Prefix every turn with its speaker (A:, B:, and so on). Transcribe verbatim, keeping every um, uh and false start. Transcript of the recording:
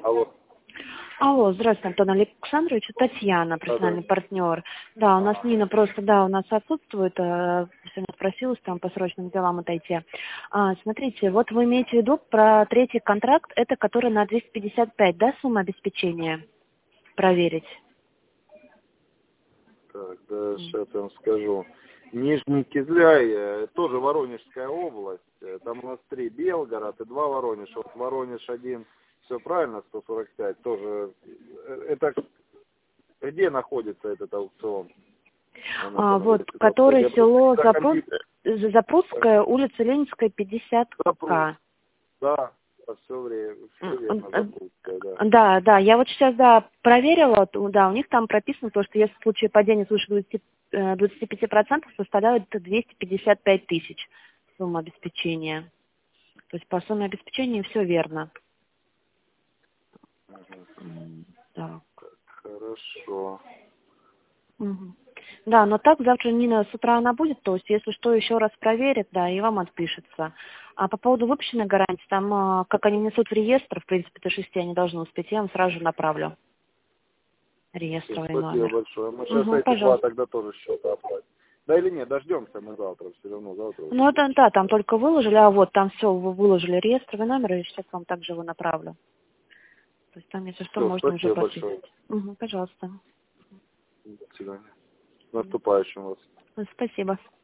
A: Алло.
B: Алло, здравствуйте, Антон Александрович, Татьяна, профессиональный
A: Да-да.
B: партнер. Да, у нас Нина просто, да, у нас отсутствует, э, сегодня спросилась там по срочным делам отойти. А, смотрите, вот вы имеете в виду про третий контракт, это который на двести пятьдесят пять, да, сумма обеспечения? Проверить.
A: Так, да, сейчас я вам скажу. Нижний Кизляй, э, тоже Воронежская область. Э, Там у нас три: Белгород и два Воронеж. Вот Воронеж один, все правильно, сто сорок пять. Тоже. Э, Это где находится этот аукцион? А ну-ка,
B: А, вот,
A: наведите,
B: который
A: я
B: село
A: просто-
B: Запру... Запрудская, улица Ленинская, пятьдесят
A: Запру-
B: К.
A: Да, все время, все верно,
B: Э,
A: Запрудская, да.
B: Да, да, я вот сейчас, да, проверила, то, да, у них там прописано то, что если в случае падения свыше двадцати, э, двадцати пяти процентов составляет двести пятьдесят пять тысяч сумма обеспечения. То есть по сумме обеспечения все верно. М, Так.
A: Хорошо.
B: Мгм. Да, но так завтра Нина с утра она будет, то есть если что, еще раз проверит, да, и вам отпишется. А по поводу выпущенной гарантии, там, а, как они несут в реестр, в принципе, до шести они должны успеть, я вам сразу же направлю
A: Всем
B: реестровый
A: спасибо
B: номер.
A: большое. Мы сейчас
B: Угу,
A: эти два
B: пожалуйста.
A: тогда тоже счета оплатим. Да или нет, дождемся мы завтра, все равно завтра уже
B: Ну,
A: будет.
B: это, да, там только выложили, а вот там все, вы выложили реестровый номер, и сейчас вам также его направлю. То есть там, если что,
A: Все,
B: можно уже
A: спасибо
B: подписать.
A: большое.
B: Угу, пожалуйста.
A: До свидания. С наступающим вас.
B: Спасибо.